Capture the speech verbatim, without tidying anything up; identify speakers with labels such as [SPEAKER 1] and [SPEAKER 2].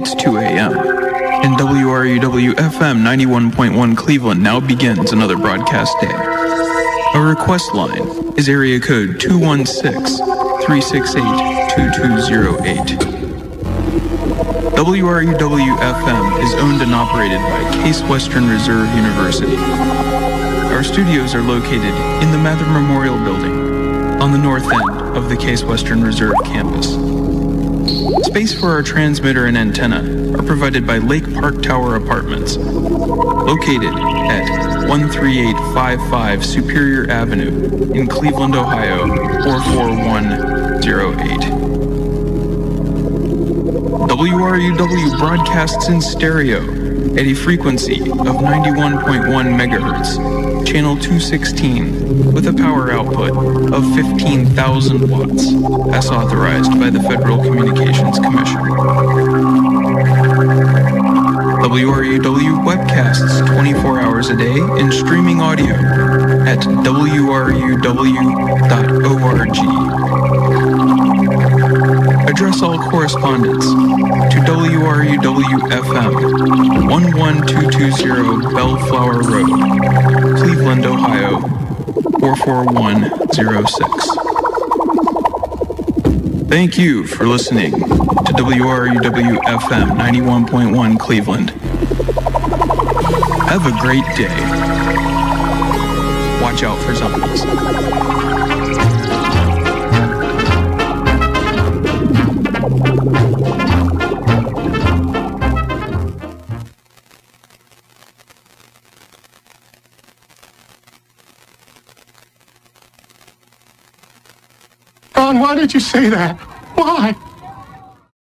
[SPEAKER 1] It's two a.m. In W R U W F M ninety-one point one Cleveland now begins another broadcast day. Our request line is area code two one six, three six eight, two two zero eight. W R U W F M is owned and operated by Case Western Reserve University. Our studios are located in the Mather Memorial Building on the north end of the Case Western Reserve campus. Space for our transmitter and antenna are provided by Lake Park Tower Apartments, located at one three eight five five Superior Avenue in Cleveland, Ohio, four four one zero eight. W R U W broadcasts in stereo at a frequency of ninety-one point one megahertz, channel two sixteen, with a power output of fifteen thousand watts, as authorized by the Federal Communications Commission. W R U W webcasts twenty-four hours a day in streaming audio at W R U W dot org. Address all correspondence to W R U W F M, one one two two zero Bellflower Road, Cleveland, Ohio, four four one zero six. Thank you for listening to W R U W F M ninety-one point one Cleveland. Have a great day. Watch out for zombies.
[SPEAKER 2] Ron, why did you say that? Why?